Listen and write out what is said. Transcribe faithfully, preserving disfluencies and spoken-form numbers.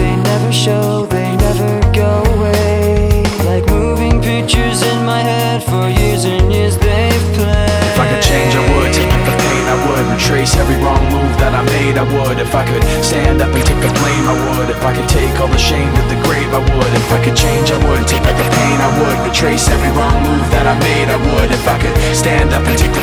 they never show, they never go away. Like moving pictures in my head, for years and years they've played. If I could change, I would. Take back the pain, I would. Retrace every wrong move that I made, I would. If I could stand up and take the blame, I would. If I could take all the shame to the grave, I would. If I could change, I would. Take back the pain, I would. Retrace every wrong move that I made, I would. If I could stand up and take the